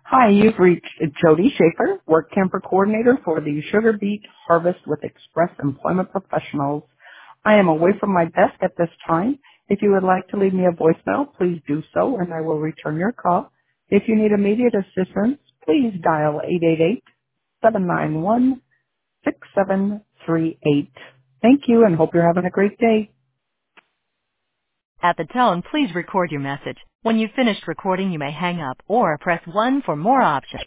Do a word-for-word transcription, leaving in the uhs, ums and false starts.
Hi, you've reached Jody Schaefer, Work Camper Coordinator for the Sugar Beet Harvest with Express Employment Professionals. I am away from my desk at this time. If you would like to leave me a voicemail, please do so and I will return your call. If you need immediate assistance, please dial eight eight eight, seven nine one, six seven three eight. Thank you and hope you're having a great day. At the tone, please record your message. When you've finished recording, you may hang up or press one for more options.